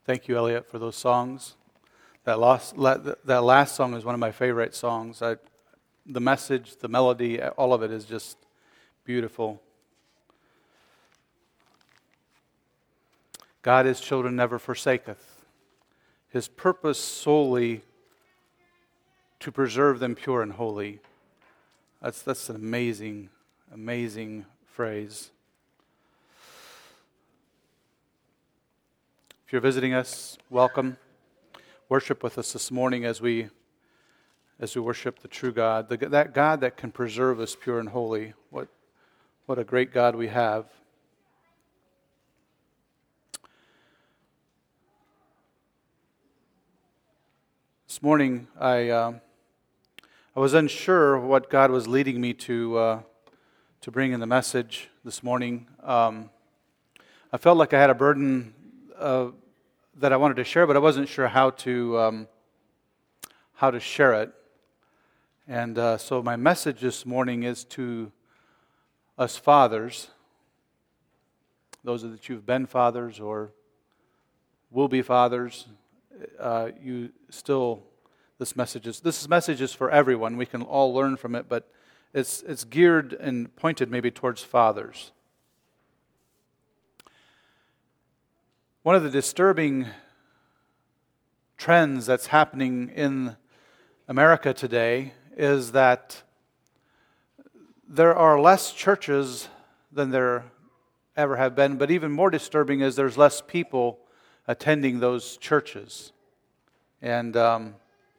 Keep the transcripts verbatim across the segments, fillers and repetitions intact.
Thank you, Elliot, for those songs. That last, that last song is one of my favorite songs. I, the message, the melody, all of it is just beautiful. God, His children never forsaketh. His purpose solely to preserve them pure and holy. That's, that's an amazing, amazing phrase. If you're visiting us, welcome. Worship with us this morning as we as we worship the true God, the, that God that can preserve us pure and holy. What what a great God we have. This morning, I uh, I was unsure what God was leading me to uh, to bring in the message this morning. Um, I felt like I had a burden Uh, that I wanted to share, but I wasn't sure how to um, how to share it. And uh, so my message this morning is to us fathers, those that you've been fathers or will be fathers. Uh, you still, this message is this message is for everyone. We can all learn from it, but it's it's geared and pointed maybe towards fathers. One of the disturbing trends that's happening in America today is that there are less churches than there ever have been, but even more disturbing is there's less people attending those churches. And um,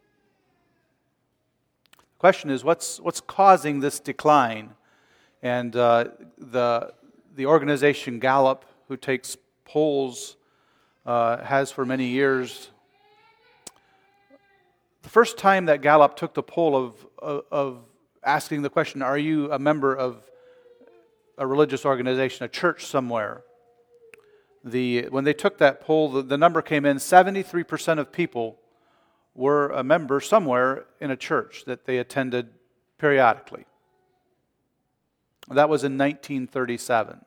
the question is, what's what's causing this decline? And uh, the the organization Gallup, who takes polls, Uh, has for many years. The first time that Gallup took the poll of, of, of asking the question, are you a member of a religious organization, a church somewhere? The when they took that poll, the, the number came in, seventy-three percent of people were a member somewhere in a church that they attended periodically. That was in nineteen thirty-seven.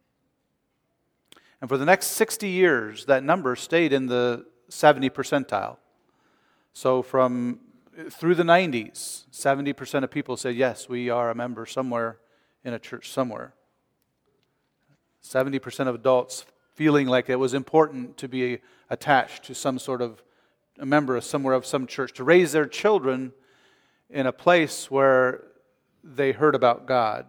And for the next sixty years, that number stayed in the seventy percentile. So from through the nineties, seventy percent of people said, yes, we are a member somewhere in a church somewhere. seventy percent of adults feeling like it was important to be attached to some sort of, a member of somewhere of some church, to raise their children in a place where they heard about God.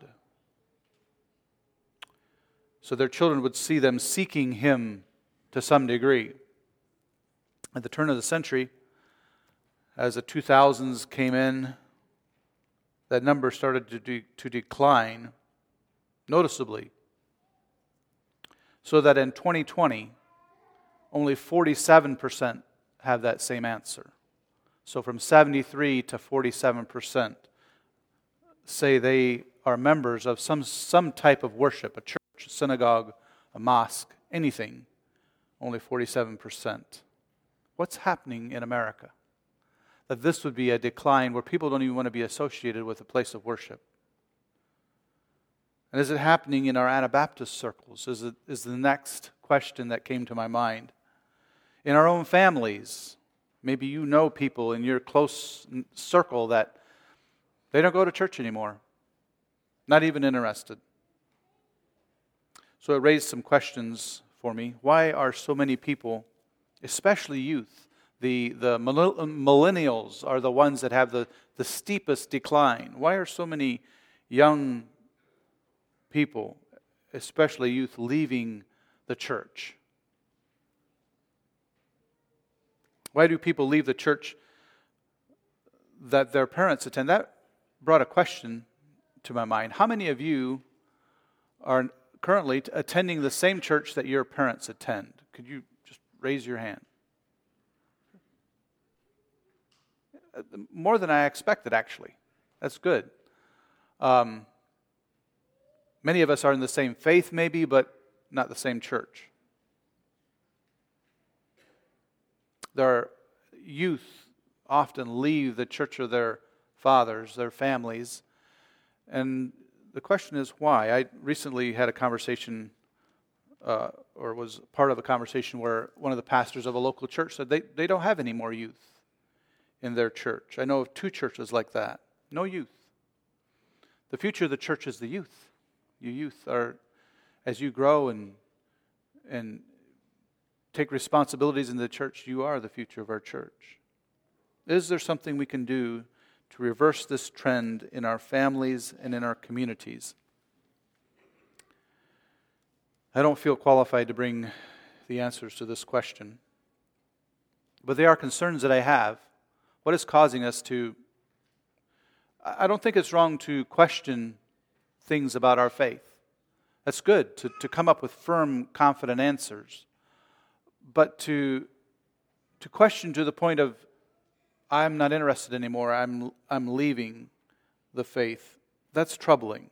So their children would see them seeking Him to some degree. At the turn of the century, as the two thousands came in, that number started to, de- to decline noticeably. So that in twenty twenty, only forty-seven percent have that same answer. So from seventy-three to forty-seven percent say they are members of some, some type of worship, a church, a synagogue, a mosque, anything. Only forty-seven percent. What's happening in America? That this would be a decline where people don't even want to be associated with a place of worship. And is it happening in our Anabaptist circles? Is it is the next question that came to my mind. In our own families, maybe you know people in your close circle that they don't go to church anymore. Not even interested. So it raised some questions for me. Why are so many people, especially youth, the, the millennials are the ones that have the, the steepest decline? Why are so many young people, especially youth, leaving the church? Why do people leave the church that their parents attend? That brought a question to my mind. How many of you are currently attending the same church that your parents attend? Could you just raise your hand? More than I expected, actually. That's good. Um, many of us are in the same faith, maybe, but not the same church. Their youth often leave the church of their fathers, their families, and the question is why. I recently had a conversation uh, or was part of a conversation where one of the pastors of a local church said they, they don't have any more youth in their church. I know of two churches like that. No youth. The future of the church is the youth. You youth are, as you grow and and take responsibilities in the church, you are the future of our church. Is there something we can do to reverse this trend in our families and in our communities? I don't feel qualified to bring the answers to this question, but they are concerns that I have. What is causing us to... I don't think it's wrong to question things about our faith. That's good, to, to come up with firm, confident answers. But to, to question to the point of, I'm not interested anymore, I'm, I'm leaving the faith, that's troubling.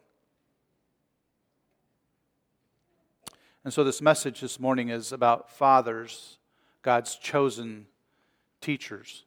And so this message this morning is about fathers, God's chosen teachers.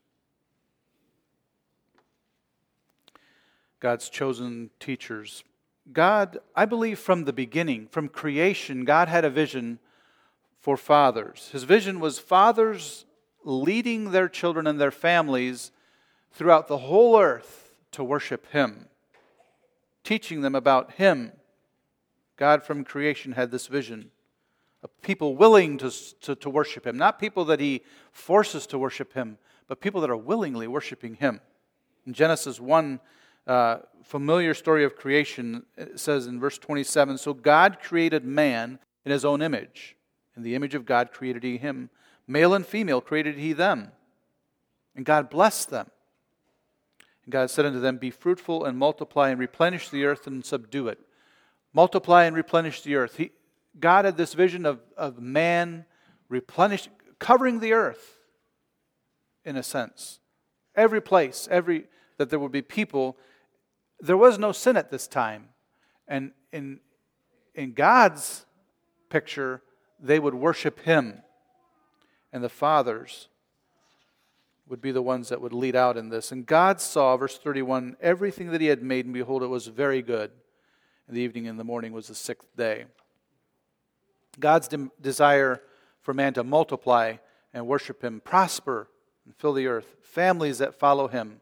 God's chosen teachers. God, I believe from the beginning, from creation, God had a vision for fathers. His vision was fathers leading their children and their families throughout the whole earth to worship Him, teaching them about Him. God from creation had this vision of people willing to, to, to worship Him. Not people that He forces to worship Him, but people that are willingly worshiping Him. In Genesis one, uh, familiar story of creation, it says in verse twenty-seven, so God created man in His own image. In the image of God created He him. Male and female created He them. And God blessed them. And God said unto them, be fruitful and multiply and replenish the earth and subdue it. Multiply and replenish the earth. He, God had this vision of, of man replenishing, covering the earth, in a sense. Every place, every that there would be people. There was no sin at this time. And in, in God's picture, they would worship Him. And the fathers would be the ones that would lead out in this. And God saw, verse thirty-one, everything that He had made, and behold, it was very good. And the evening and the morning was the sixth day. God's de- desire for man to multiply and worship Him, prosper and fill the earth, families that follow Him.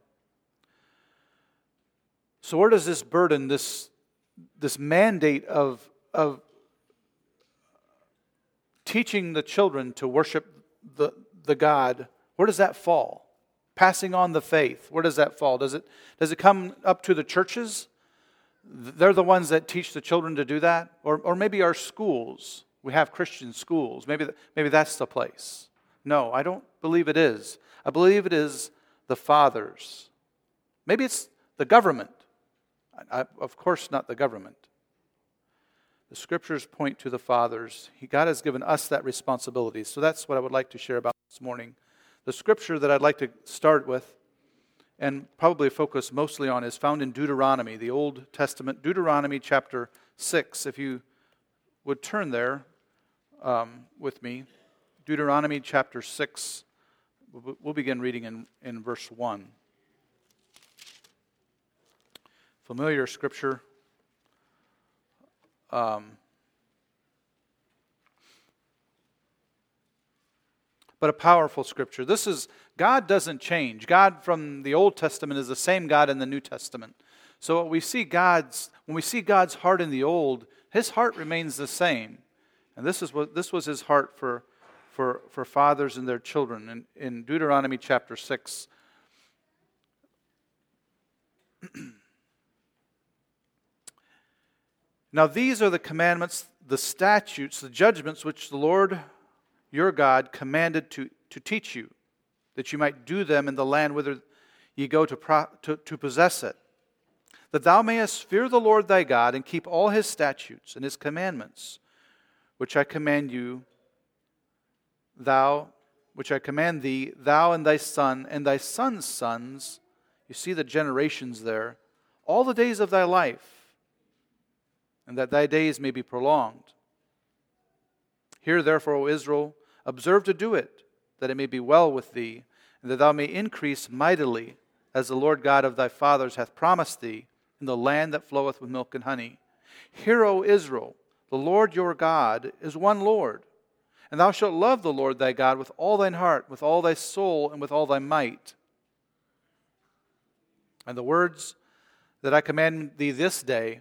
So where does this burden, this, this mandate of, of teaching the children to worship the, the God, where does that fall? Passing on the faith, where does that fall? Does it, does it come up to the churches? They're the ones that teach the children to do that? Or, or maybe our schools. We have Christian schools. Maybe, maybe that's the place. No, I don't believe it is. I believe it is the fathers. Maybe it's the government. I, of course, not the government. The Scriptures point to the fathers. He, God has given us that responsibility. So that's what I would like to share about this morning. The Scripture that I'd like to start with and probably focus mostly on is found in Deuteronomy, the Old Testament, Deuteronomy chapter six. If you would turn there um, with me, Deuteronomy chapter six, we'll begin reading in, in verse one. Familiar scripture. Um, but a powerful scripture. This is, God doesn't change. God from the Old Testament is the same God in the New Testament. So we see God's, when we see God's heart in the Old, His heart remains the same. And this is what this was His heart for, for, for fathers and their children. In, in Deuteronomy chapter six, now these are the commandments, the statutes, the judgments which the Lord your God commanded to, to teach you, that you might do them in the land whither ye go to, pro, to, to possess it, that thou mayest fear the Lord thy God and keep all His statutes and His commandments, which I command you, thou, which I command thee, thou and thy son and thy son's sons. You see the generations there, all the days of thy life, and that thy days may be prolonged. Hear therefore, O Israel, observe to do it, that it may be well with thee, and that thou may increase mightily, as the Lord God of thy fathers hath promised thee, in the land that floweth with milk and honey. Hear, O Israel, the Lord your God is one Lord. And thou shalt love the Lord thy God with all thine heart, with all thy soul, and with all thy might. And the words that I command thee this day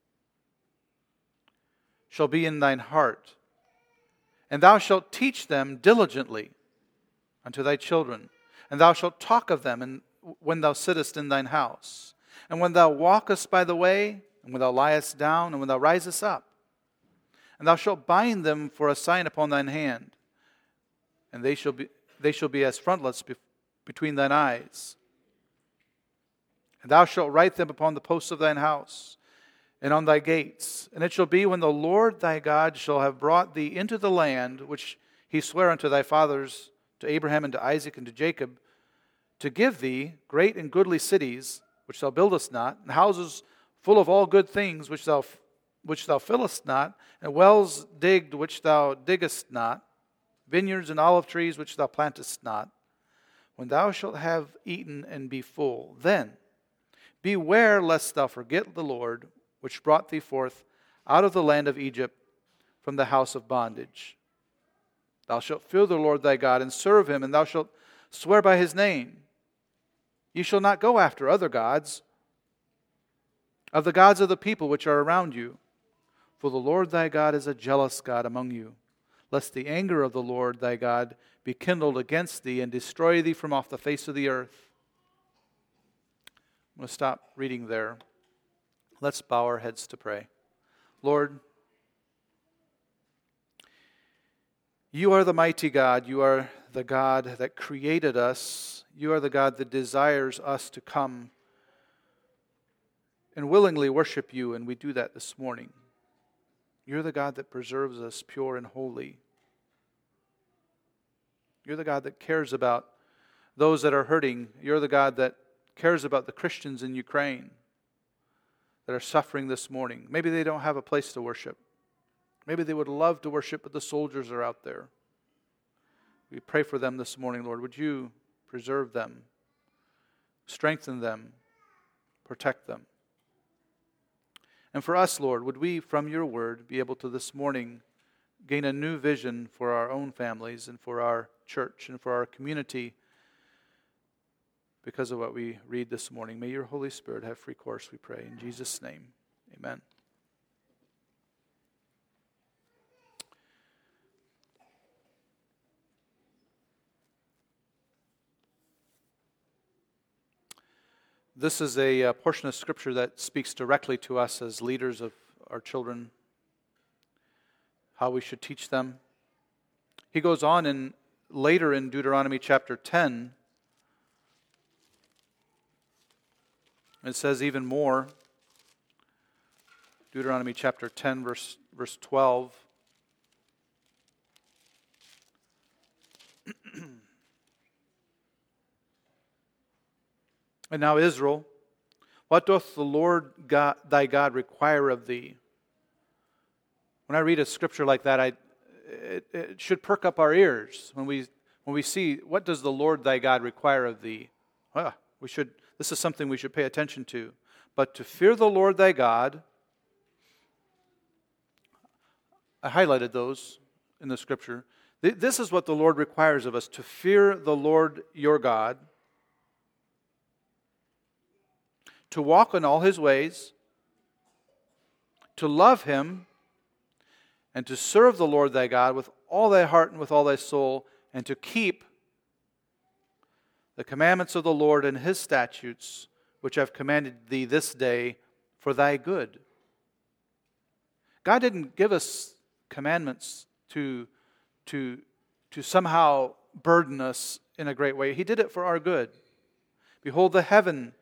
shall be in thine heart, and thou shalt teach them diligently unto thy children, and thou shalt talk of them in, when thou sittest in thine house, and when thou walkest by the way, and when thou liest down, and when thou risest up. And thou shalt bind them for a sign upon thine hand, and they shall be they shall be as frontlets be, between thine eyes. And thou shalt write them upon the posts of thine house, and on thy gates. And it shall be when the Lord thy God shall have brought thee into the land which he sware unto thy fathers, to Abraham and to Isaac and to Jacob, to give thee great and goodly cities, which thou buildest not, and houses full of all good things, which thou which thou fillest not, and wells digged which thou diggest not, vineyards and olive trees which thou plantest not. When thou shalt have eaten and be full, then beware lest thou forget the Lord, which brought thee forth out of the land of Egypt from the house of bondage. Thou shalt fear the Lord thy God, and serve him, and thou shalt swear by his name. Ye shall not go after other gods, of the gods of the people which are around you. For the Lord thy God is a jealous God among you, lest the anger of the Lord thy God be kindled against thee, and destroy thee from off the face of the earth. I'm going to stop reading there. Let's bow our heads to pray. Lord, you are the mighty God. You are the God that created us. You are the God that desires us to come and willingly worship you, and we do that this morning. You're the God that preserves us pure and holy. You're the God that cares about those that are hurting. You're the God that cares about the Christians in Ukraine that are suffering this morning. Maybe they don't have a place to worship. Maybe they would love to worship, but the soldiers are out there. We pray for them this morning, Lord. Would you preserve them, strengthen them, protect them? And for us, Lord, would we, from your word, be able to this morning gain a new vision for our own families and for our church and for our community because of what we read this morning. May your Holy Spirit have free course, we pray. In Jesus' name, amen. This is a uh, portion of Scripture that speaks directly to us as leaders of our children, how we should teach them. He goes on in later in Deuteronomy chapter ten. It says even more. Deuteronomy chapter ten, verse, verse twelve. And now, Israel, what doth the Lord God, thy God require of thee? When I read a scripture like that, I, it, it should perk up our ears when we when we see, what does the Lord thy God require of thee? Well, we should. This is something we should pay attention to. But to fear the Lord thy God, I highlighted those in the scripture. This is what the Lord requires of us, to fear the Lord your God, to walk in all his ways, to love him, and to serve the Lord thy God with all thy heart and with all thy soul, and to keep the commandments of the Lord and his statutes, which I've commanded thee this day for thy good. God didn't give us commandments to, to, to somehow burden us in a great way. He did it for our good. Behold the heaven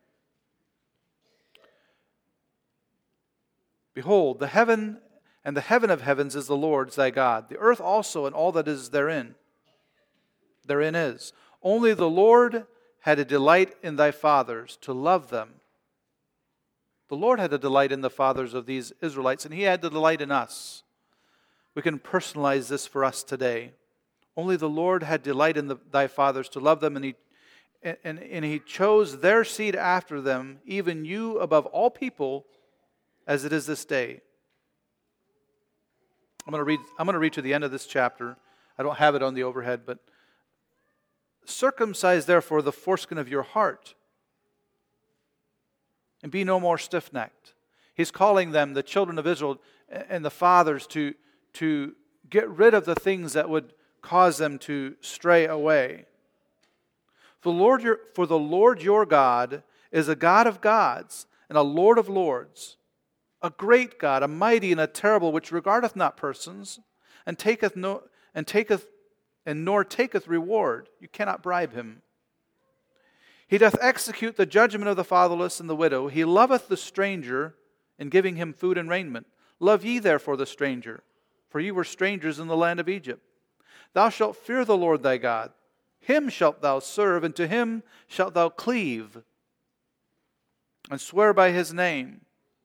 Behold, the heaven and the heaven of heavens is the Lord's thy God. The earth also and all that is therein. Therein is. Only the Lord had a delight in thy fathers to love them. The Lord had a delight in the fathers of these Israelites, and he had the delight in us. We can personalize this for us today. Only the Lord had delight in the, thy fathers to love them, and he, and, and he chose their seed after them, even you above all people, as it is this day. I'm going to read, I'm going to read to the end of this chapter. I don't have it on the overhead, but circumcise therefore the foreskin of your heart, and be no more stiff-necked. He's calling them, the children of Israel and the fathers, to, to get rid of the things that would cause them to stray away. For the Lord your, for the Lord your God is a God of gods and a Lord of lords, a great God, a mighty and a terrible, which regardeth not persons, and taketh no and taketh and nor taketh reward. You cannot bribe him. He doth execute the judgment of the fatherless and the widow. He loveth the stranger, in giving him food and raiment. Love ye therefore the stranger, for ye were strangers in the land of Egypt. Thou shalt fear the Lord thy God. Him shalt thou serve, and to him shalt thou cleave, and swear by his name.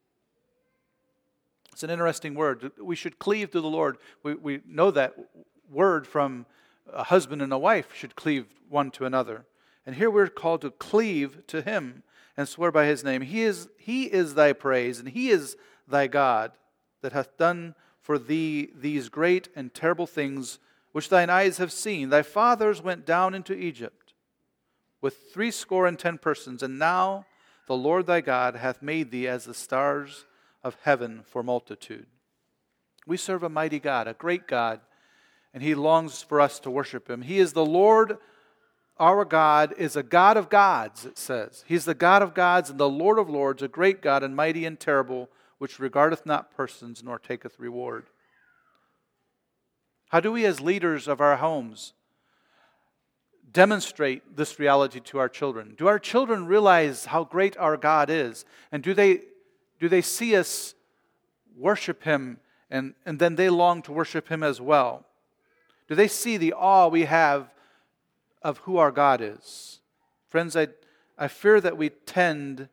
It's an interesting word. We should cleave to the Lord. We, we know that word from a husband and a wife should cleave one to another. And here we're called to cleave to him and swear by his name. He is, he is thy praise, and he is thy God, that hath done for thee these great and terrible things which thine eyes have seen. Thy fathers went down into Egypt with threescore and ten persons, and now the Lord thy God hath made thee as the stars of heaven for multitude. We serve a mighty God, a great God, and he longs for us to worship him. He is the Lord. Our God is a God of gods, it says. He's the God of gods and the Lord of lords, a great God and mighty and terrible, which regardeth not persons nor taketh reward. How do we as leaders of our homes demonstrate this reality to our children? Do our children realize how great our God is? And do they, do they see us worship him and, and then they long to worship him as well? Do they see the awe we have of who our God is? Friends, I, I fear that we tend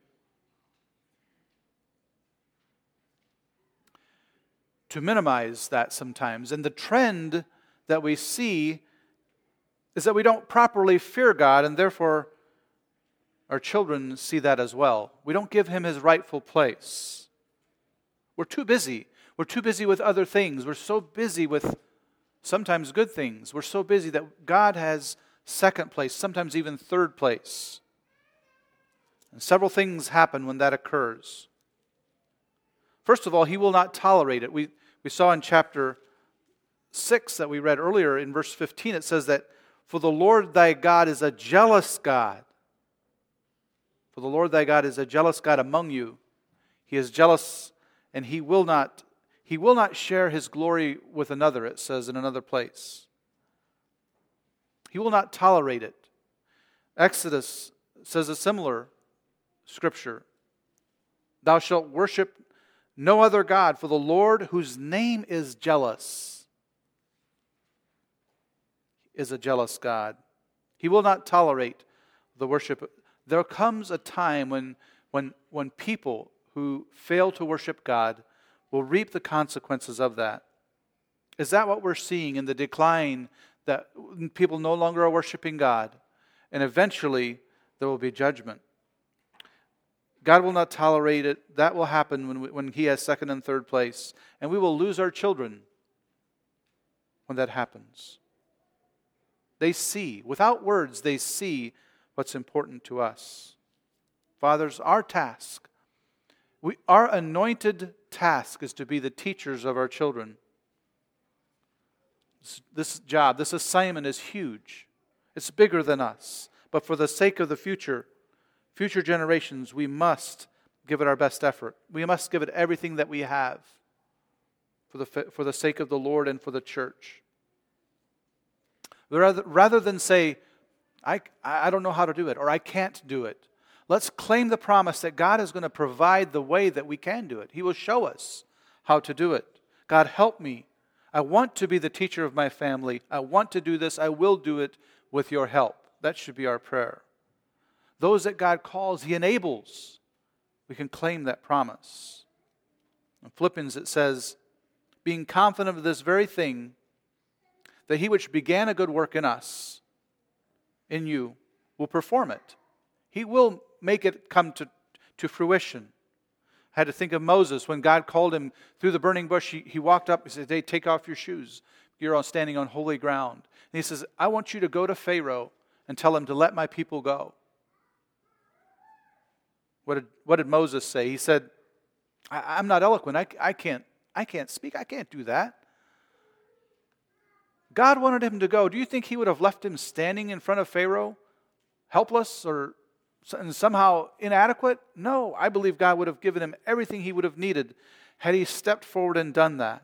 to minimize that sometimes. And the trend that we see is that we don't properly fear God, and therefore our children see that as well. We don't give him his rightful place. We're too busy. We're too busy with other things. We're so busy with sometimes good things. We're so busy that God has second place, sometimes even third place. And several things happen when that occurs. First of all, he will not tolerate it. We, we saw in chapter six that we read earlier in verse fifteen, it says that, for the Lord thy God is a jealous God. For the Lord thy God is a jealous God among you. He is jealous, and he will not, he will not share his glory with another, it says in another place. He will not tolerate it. Exodus says a similar scripture. Thou shalt worship no other God, for the Lord, whose name is jealous, is a jealous God. He will not tolerate the worship. There comes a time when, when, when people who fail to worship God will reap the consequences of that. Is that what we're seeing in the decline, that people no longer are worshiping God? And eventually there will be judgment. God will not tolerate it. That will happen when, we, when he has second and third place. And we will lose our children when that happens. They see, without words, they see what's important to us. Fathers, our task, we, our anointed task is to be the teachers of our children. This, this job, this assignment is huge. It's bigger than us. But for the sake of the future, future generations, we must give it our best effort. We must give it everything that we have for the, for the sake of the Lord and for the church. Rather, rather than say, I, I don't know how to do it, or I can't do it, let's claim the promise that God is going to provide the way that we can do it. He will show us how to do it. God, help me. I want to be the teacher of my family. I want to do this. I will do it with your help. That should be our prayer. Those that God calls, he enables. We can claim that promise. In Philippians it says, being confident of this very thing, that he which began a good work in us, in you, will perform it. He will make it come to, to fruition. I had to think of Moses when God called him through the burning bush. He, he walked up and said, hey, take off your shoes. you're on standing on holy ground. And he says, I want you to go to Pharaoh and tell him to let my people go. What did, what did Moses say? He said, I, I'm not eloquent. I, I can't, I can't speak. I can't do that. God wanted him to go. Do you think he would have left him standing in front of Pharaoh, helpless or somehow inadequate? No, I believe God would have given him everything he would have needed had he stepped forward and done that.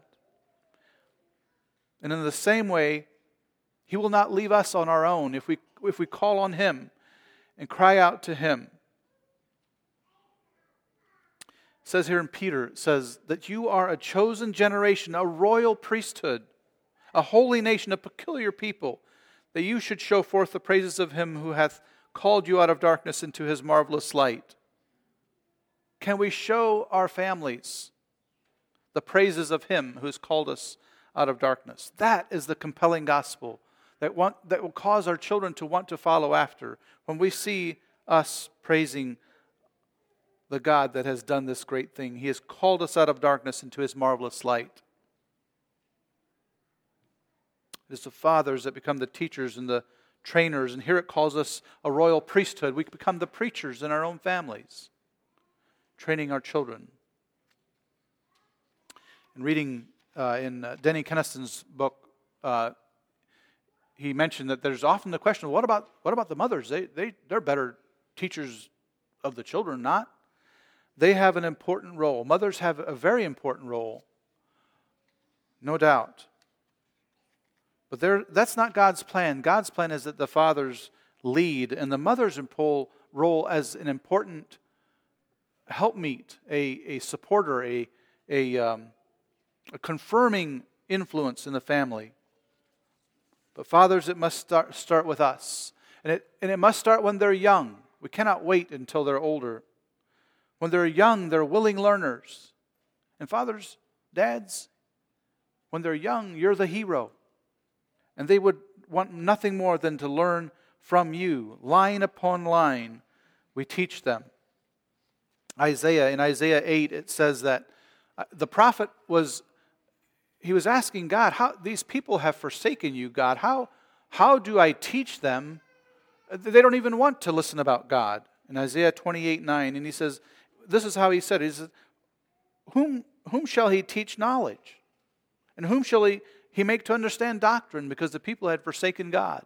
And in the same way, he will not leave us on our own if we if we call on him and cry out to him. It says here in Peter, it says that you are a chosen generation, a royal priesthood, a holy nation, a peculiar people, that you should show forth the praises of him who hath called you out of darkness into his marvelous light. Can we show our families the praises of him who has called us out of darkness? That is the compelling gospel that want, that will cause our children to want to follow after when we see us praising the God that has done this great thing. He has called us out of darkness into his marvelous light. It is the fathers that become the teachers and the trainers, and here it calls us a royal priesthood. We become the preachers in our own families, training our children. And reading uh, in uh, Denny Keniston's book, uh, he mentioned that there's often the question, what about what about the mothers? They, they, they're better teachers of the children, not? They have an important role. Mothers have a very important role, no doubt. But there, that's not God's plan. God's plan is that the fathers lead and the mothers role as an important helpmeet, a, a supporter, a, a, um, a confirming influence in the family. But fathers, it must start, start with us. And it, and it must start when they're young. We cannot wait until they're older. When they're young, they're willing learners. And fathers, dads, when they're young, you're the hero. And they would want nothing more than to learn from you. Line upon line, we teach them. Isaiah, in Isaiah eight, it says that the prophet was, he was asking God, how these people have forsaken you, God. How, how do I teach them? They don't even want to listen about God. In Isaiah twenty-eight nine, and he says, this is how he said it. He says, whom, whom shall he teach knowledge? And whom shall he He make to understand doctrine, because the people had forsaken God.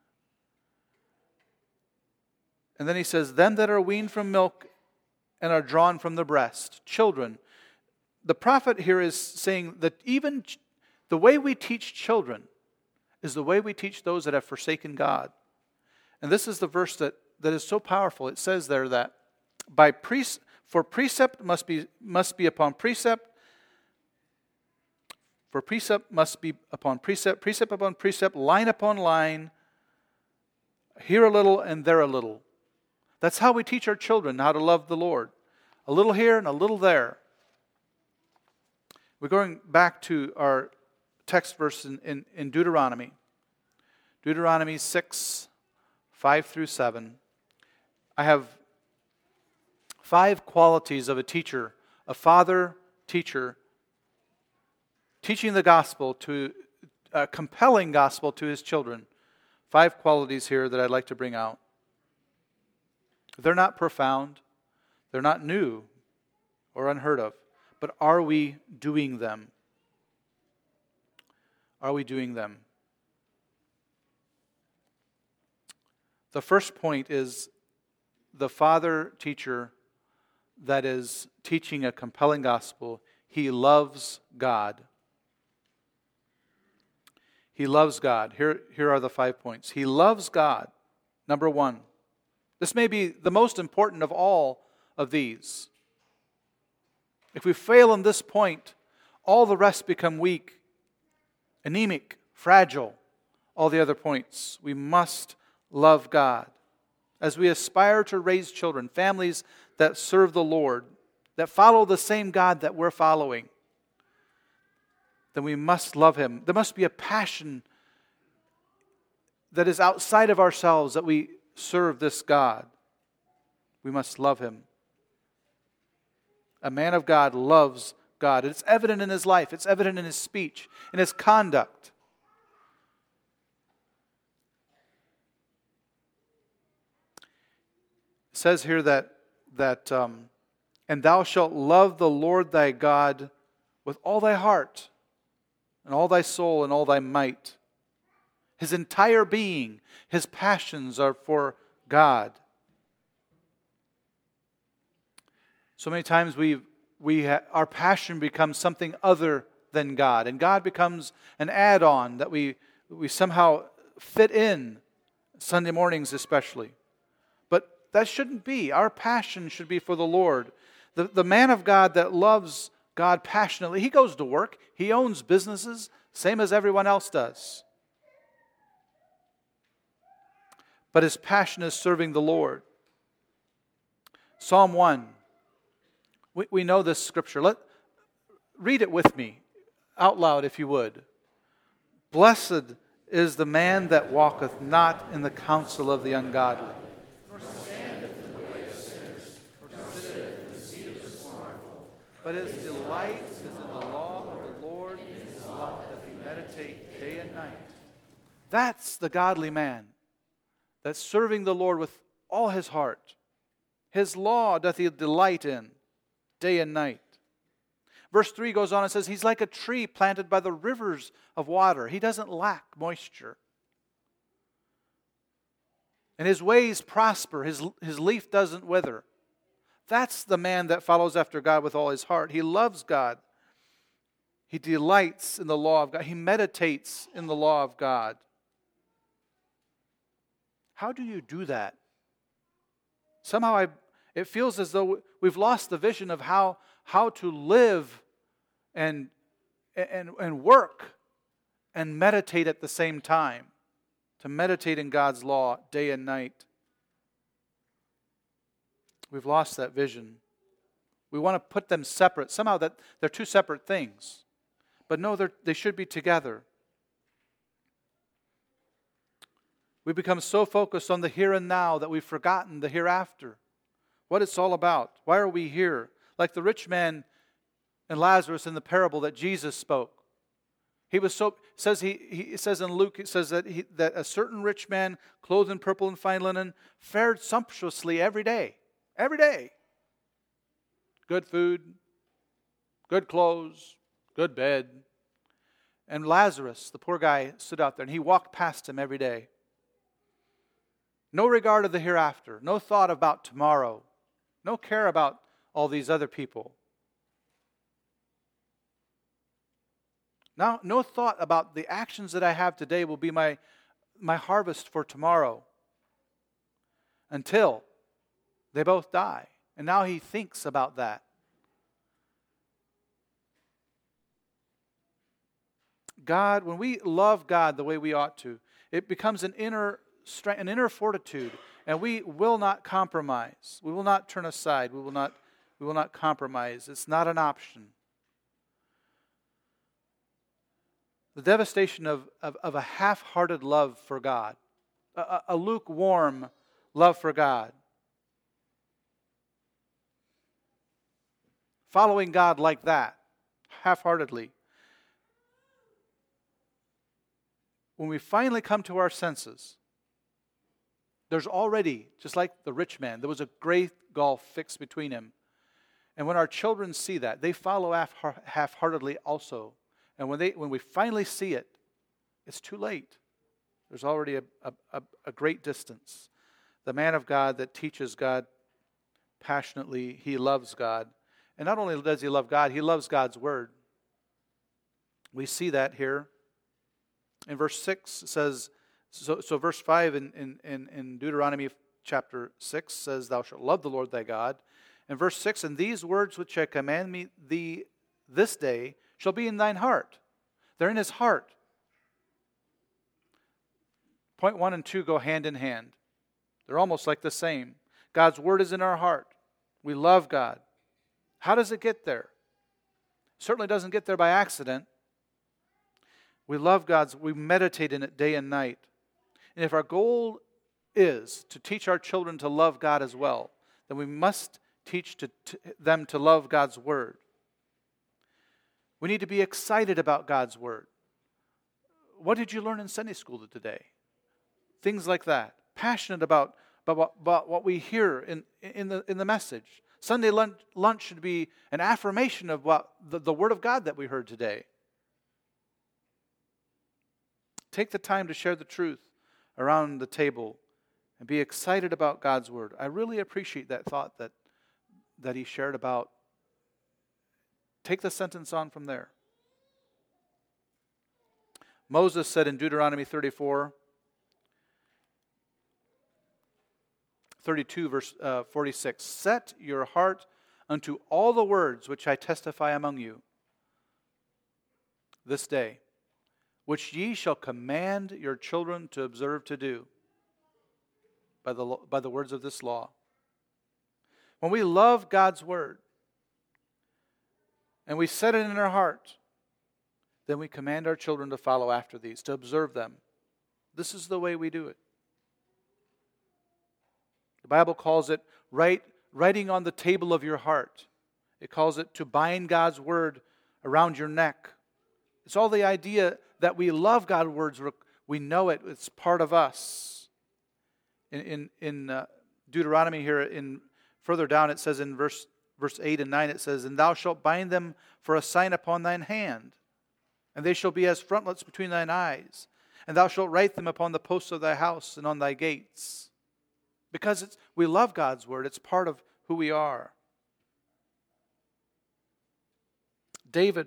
And then he says, them that are weaned from milk and are drawn from the breast, children. The prophet here is saying that even the way we teach children is the way we teach those that have forsaken God. And this is the verse that, that is so powerful. It says there that by pre, for precept must be must be upon precept, For precept must be upon precept, precept upon precept, line upon line, here a little and there a little. That's how we teach our children how to love the Lord. A little here and a little there. We're going back to our text verse in, in, in Deuteronomy. Deuteronomy six, five through seven. I have five qualities of a teacher, a father teacher, teaching the gospel, to a compelling gospel to his children. Five qualities here that I'd like to bring out. They're not profound. They're not new or unheard of. But are we doing them? Are we doing them? The first point is the father teacher that is teaching a compelling gospel. He loves God. He loves God. Here, here are the five points. He loves God. Number one. This may be the most important of all of these. If we fail in this point, all the rest become weak, anemic, fragile. All the other points. We must love God. As we aspire to raise children, families that serve the Lord, that follow the same God that we're following, then we must love Him. There must be a passion that is outside of ourselves that we serve this God. We must love Him. A man of God loves God. It's evident in his life. It's evident in his speech, in his conduct. says here that, that um, and thou shalt love the Lord thy God with all thy heart, and all thy soul, and all thy might. His entire being, his passions are for God. So many times we we ha- our passion becomes something other than God, and God becomes an add-on that we we somehow fit in, Sunday mornings especially. But that shouldn't be. Our passion should be for the Lord. The, the man of God that loves God passionately, he goes to work, he owns businesses, same as everyone else does. But his passion is serving the Lord. Psalm one. We, we know this scripture. Let read it with me out loud if you would. Blessed is the man that walketh not in the counsel of the ungodly, nor standeth in the way of sinners, nor sitteth in the seat of the scornful. But his delight is in the law of the Lord, and in his law doth he meditate day and night. That's the godly man that's serving the Lord with all his heart. His law doth he delight in day and night. Verse three goes on and says, he's like a tree planted by the rivers of water. He doesn't lack moisture. And his ways prosper. His, his leaf doesn't wither. That's the man that follows after God with all his heart. He loves God. He delights in the law of God. He meditates in the law of God. How do you do that? Somehow I, it feels as though we've lost the vision of how, how to live and, and, and work and meditate at the same time. To meditate in God's law day and night. We've lost that vision. We want to put them separate. Somehow that they're two separate things. But no, they should be together. We become so focused on the here and now that we've forgotten the hereafter. What it's all about. Why are we here? Like the rich man and Lazarus in the parable that Jesus spoke. He was so says he, he says in Luke, it says that he, that a certain rich man clothed in purple and fine linen fared sumptuously every day. Every day. Good food, good clothes, good bed. And Lazarus, the poor guy, stood out there and he walked past him every day. No regard of the hereafter, no thought about tomorrow, no care about all these other people. Now, no thought about the actions that I have today will be my, my harvest for tomorrow. Until they both die. And now he thinks about that. God, when we love God the way we ought to, it becomes an inner strength, an inner fortitude, and we will not compromise. We will not turn aside. We will not, we will not compromise. It's not an option. The devastation of, of, of a half-hearted love for God, a, a lukewarm love for God. Following God like that, half-heartedly. When we finally come to our senses, there's already, just like the rich man, there was a great gulf fixed between him. And when our children see that, they follow half-heartedly also. And when they when we finally see it, it's too late. There's already a, a, a great distance. The man of God that teaches God passionately, he loves God. And not only does he love God, he loves God's word. We see that here. In verse six, it says, so, so verse five in, in, in Deuteronomy chapter six says, thou shalt love the Lord thy God. And verse six, and these words which I command me thee this day shall be in thine heart. They're in his heart. Point one and two go hand in hand. They're almost like the same. God's word is in our heart. We love God. How does it get there? Certainly doesn't get there by accident. We love God's, we meditate in it day and night. And if our goal is to teach our children to love God as well, then we must teach to, to them to love God's word. We need to be excited about God's word. What did you learn in Sunday school today? Things like that. Passionate about but what, but what we hear in, in, the, in the message. Sunday lunch, lunch should be an affirmation of what the, the Word of God that we heard today. Take the time to share the truth around the table and be excited about God's Word. I really appreciate that thought that, that he shared about. Take the sentence on from there. Moses said in Deuteronomy thirty-four, thirty-two, verse uh, forty-six, set your heart unto all the words which I testify among you this day, which ye shall command your children to observe to do by the, by the words of this law. When we love God's Word and we set it in our heart, then we command our children to follow after these, to observe them. This is the way we do it. The Bible calls it write, writing on the table of your heart. It calls it to bind God's Word around your neck. It's all the idea that we love God's words. We know it. It's part of us. In in, in uh, Deuteronomy here, in further down, it says in verse verse eight and nine, it says, "And thou shalt bind them for a sign upon thine hand, and they shall be as frontlets between thine eyes. And thou shalt write them upon the posts of thy house and on thy gates." Because it's, we love God's Word. It's part of who we are. David,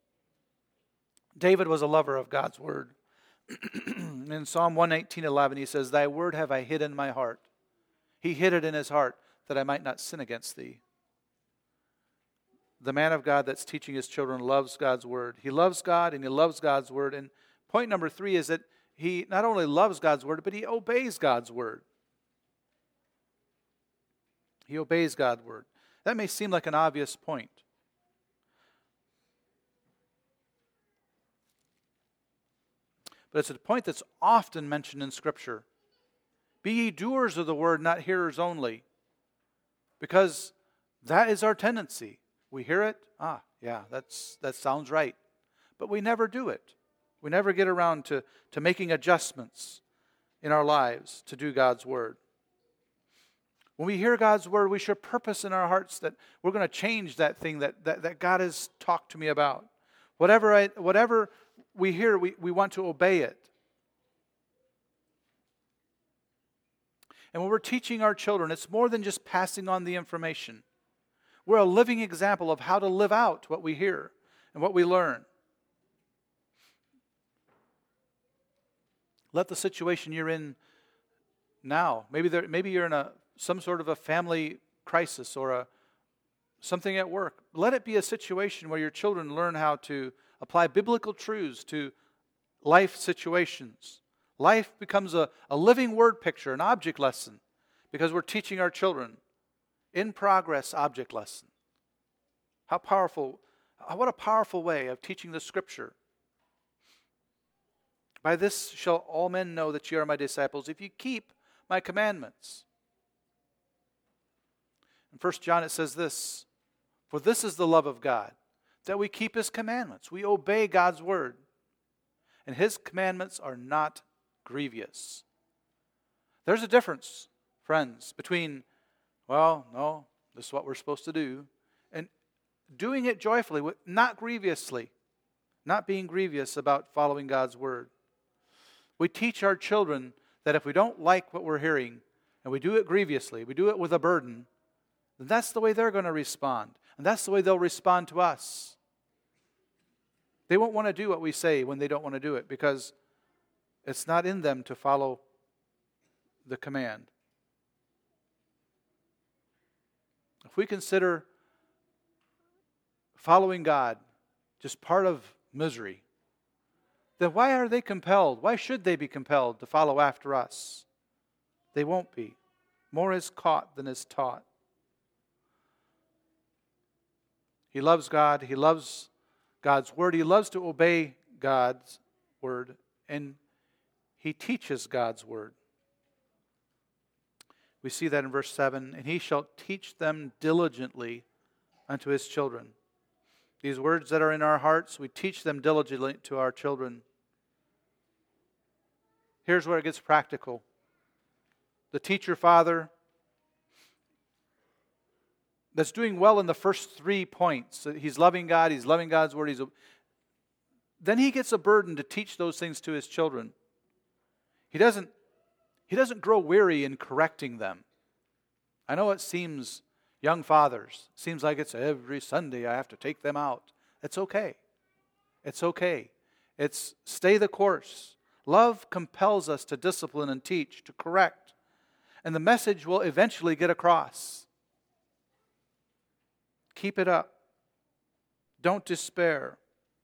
David was a lover of God's Word. In Psalm one nineteen, eleven, he says, "Thy word have I hid in my heart." He hid it in his heart that I might not sin against thee. The man of God that's teaching his children loves God's Word. He loves God and he loves God's Word. And point number three is that he not only loves God's Word, but he obeys God's Word. He obeys God's Word. That may seem like an obvious point. But it's a point that's often mentioned in Scripture. Be ye doers of the word, not hearers only. Because that is our tendency. We hear it, ah, yeah, that's that sounds right. But we never do it. We never get around to, to making adjustments in our lives to do God's Word. When we hear God's Word, we should purpose in our hearts that we're going to change that thing that, that, that God has talked to me about. Whatever I, whatever we hear, we, we want to obey it. And when we're teaching our children, it's more than just passing on the information. We're a living example of how to live out what we hear and what we learn. Let the situation you're in now, maybe there, maybe you're in a some sort of a family crisis or a something at work. Let it be a situation where your children learn how to apply biblical truths to life situations. Life becomes a, a living word picture, an object lesson, because we're teaching our children. In progress object lesson. How powerful, what a powerful way of teaching the Scripture. By this shall all men know that ye are my disciples, if you keep my commandments. In First John it says this, for this is the love of God, that we keep His commandments. We obey God's Word. And His commandments are not grievous. There's a difference, friends, between, well, no, this is what we're supposed to do, and doing it joyfully, not grievously, not being grievous about following God's Word. We teach our children that if we don't like what we're hearing, and we do it grievously, we do it with a burden, then that's the way they're going to respond. And that's the way they'll respond to us. They won't want to do what we say when they don't want to do it, because it's not in them to follow the command. If we consider following God just part of misery, then why are they compelled? Why should they be compelled to follow after us? They won't be. More is caught than is taught. He loves God. He loves God's Word. He loves to obey God's Word. And he teaches God's Word. We see that in verse seven. And he shall teach them diligently unto his children. These words that are in our hearts, we teach them diligently to our children. Here's where it gets practical. the teacher father, that's doing well in the first three points. He's loving God, he's loving God's word. He's, then he gets a burden to teach those things to his children. He doesn't, he doesn't grow weary in correcting them. I know it seems, young fathers, seems like it's every Sunday I have to take them out. It's okay. It's okay. It's stay the course. Love compels us to discipline and teach, to correct. And the message will eventually get across. Keep it up. Don't despair.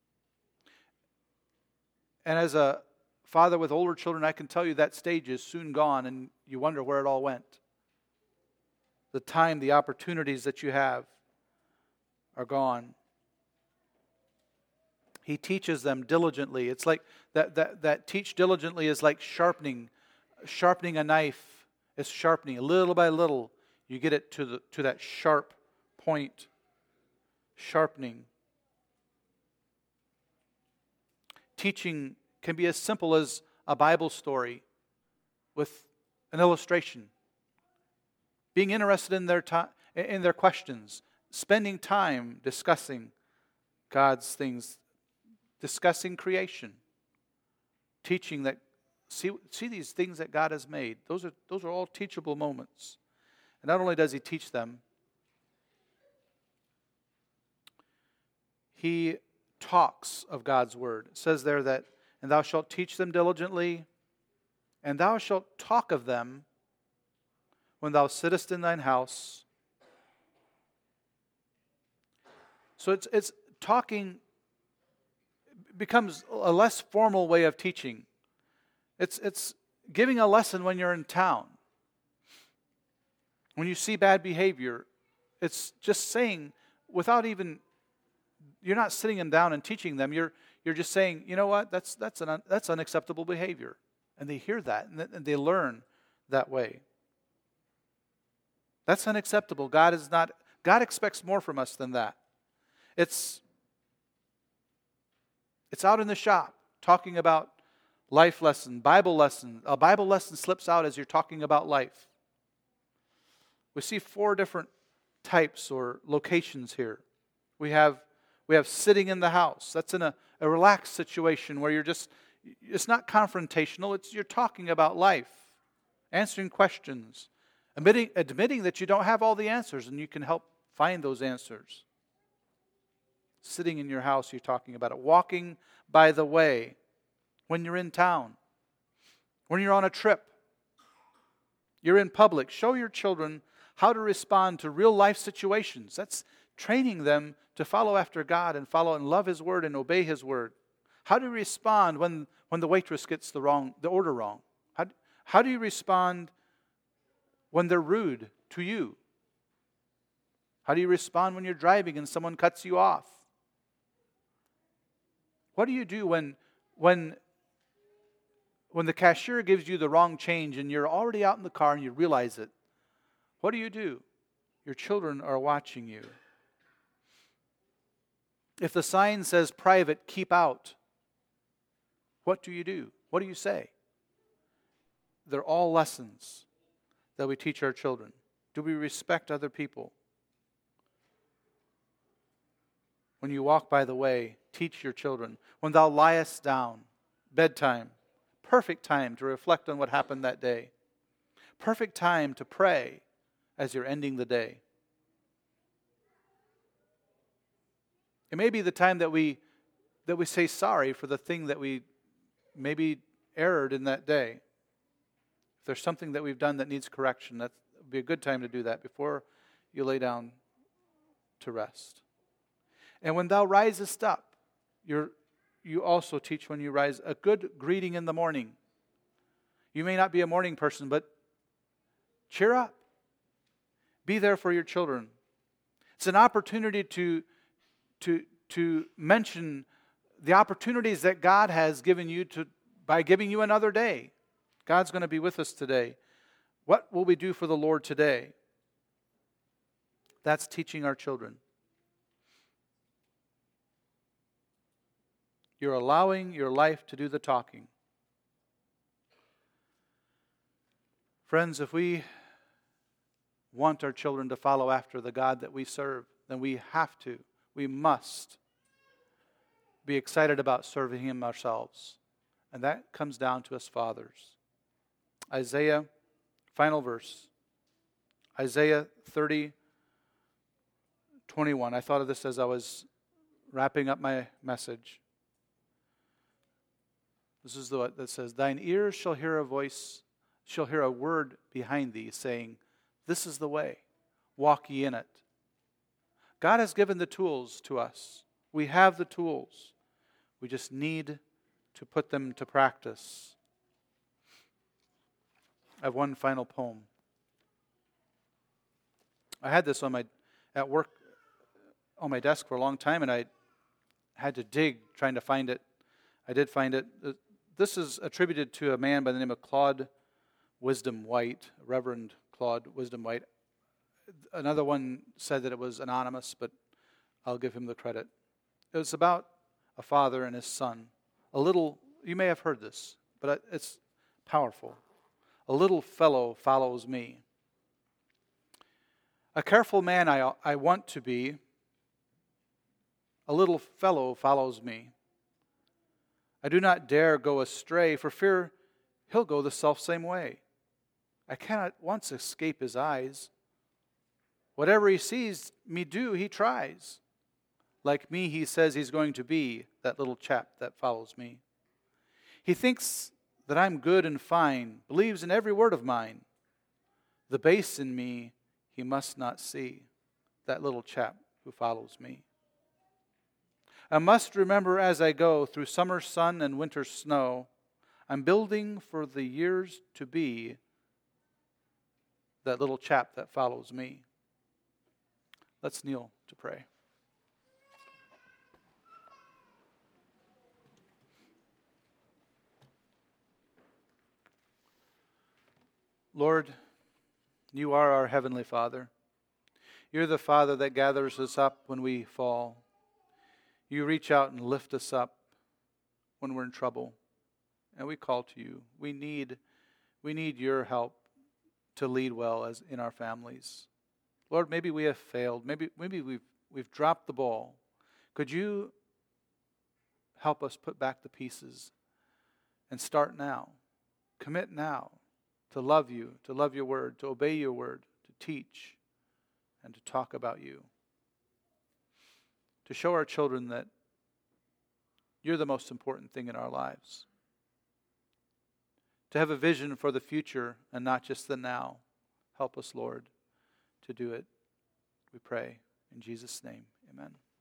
And as a father with older children, I can tell you that stage is soon gone and you wonder where it all went. The time, the opportunities that you have are gone. He teaches them diligently. It's like that, that, that teach diligently is like sharpening, sharpening a knife. It's sharpening little by little. You get it to the to that sharp point. Sharpening. Teaching can be as simple as a Bible story with an illustration. Being interested in their time, in their questions, spending time discussing God's things, discussing creation, teaching that see see these things that God has made. Those are those are all teachable moments. And not only does he teach them, he talks of God's word. It says there that, and thou shalt teach them diligently, and thou shalt talk of them when thou sittest in thine house. So it's it's talking becomes a less formal way of teaching. It's it's giving a lesson when you're in town. When you see bad behavior, it's just saying without even, you're not sitting them down and teaching them. You're you're just saying, you know what, that's that's an that's unacceptable behavior, and they hear that and they learn that way. That's unacceptable. God is not. God expects more from us than that. It's it's out in the shop talking about life lesson, Bible lesson. A Bible lesson slips out as you're talking about life. We see four different types or locations here. We have we have sitting in the house. That's in a, a relaxed situation where you're just, it's not confrontational. It's you're talking about life, answering questions, admitting, admitting that you don't have all the answers and you can help find those answers. Sitting in your house, you're talking about it. Walking by the way, when you're in town, when you're on a trip, you're in public. Show your children how to respond to real life situations. That's training them to follow after God and follow and love His Word and obey His Word. How do you respond when, when the waitress gets the wrong the order wrong? How, how do you respond when they're rude to you? How do you respond when you're driving and someone cuts you off? What do you do when when when the cashier gives you the wrong change and you're already out in the car and you realize it? What do you do? Your children are watching you. If the sign says private, keep out, what do you do? What do you say? They're all lessons that we teach our children. Do we respect other people? When you walk by the way, teach your children. When thou liest down, bedtime, perfect time to reflect on what happened that day. Perfect time to pray as you're ending the day. It may be the time that we that we say sorry for the thing that we maybe erred in that day. If there's something that we've done that needs correction, that would be a good time to do that before you lay down to rest. And when thou risest up, you're, you also teach when you rise a good greeting in the morning. You may not be a morning person, but cheer up. Be there for your children. It's an opportunity to, to, to mention the opportunities that God has given you to by giving you another day. God's going to be with us today. What will we do for the Lord today? That's teaching our children. You're allowing your life to do the talking. Friends, if we want our children to follow after the God that we serve, then we have to, we must be excited about serving Him ourselves. And that comes down to us fathers. Isaiah, final verse. Isaiah thirty, twenty-one. I thought of this as I was wrapping up my message. This is the one that says, "Thine ears shall hear a voice, shall hear a word behind thee, saying, This is the way, walk ye in it." God has given the tools to us. We have the tools. We just need to put them to practice. I have one final poem. I had this on my at work on my desk for a long time, and I had to dig trying to find it. I did find it. This is attributed to a man by the name of Claude Wisdom White, Reverend Claude Wisdom White. Another one said that it was anonymous, but I'll give him the credit. It was about a father and his son. A little, you may have heard this, but it's powerful. A little fellow follows me. A careful man I, I want to be. A little fellow follows me. I do not dare go astray for fear he'll go the selfsame way. I cannot once escape his eyes. Whatever he sees me do, he tries. Like me, he says he's going to be that little chap that follows me. He thinks that I'm good and fine, believes in every word of mine. The base in me he must not see, that little chap who follows me. I must remember as I go through summer sun and winter snow, I'm building for the years to be that little chap that follows me. Let's kneel to pray. Lord, you are our Heavenly Father. You're the Father that gathers us up when we fall. You reach out and lift us up when we're in trouble. And we call to you. We need, we need your help to lead well as in our families. Lord, maybe we have failed. Maybe, maybe we've, we've dropped the ball. Could you help us put back the pieces and start now? Commit now to love you, to love your word, to obey your word, to teach, and to talk about you. To show our children that you're the most important thing in our lives. To have a vision for the future and not just the now. Help us, Lord, to do it. We pray in Jesus' name. Amen.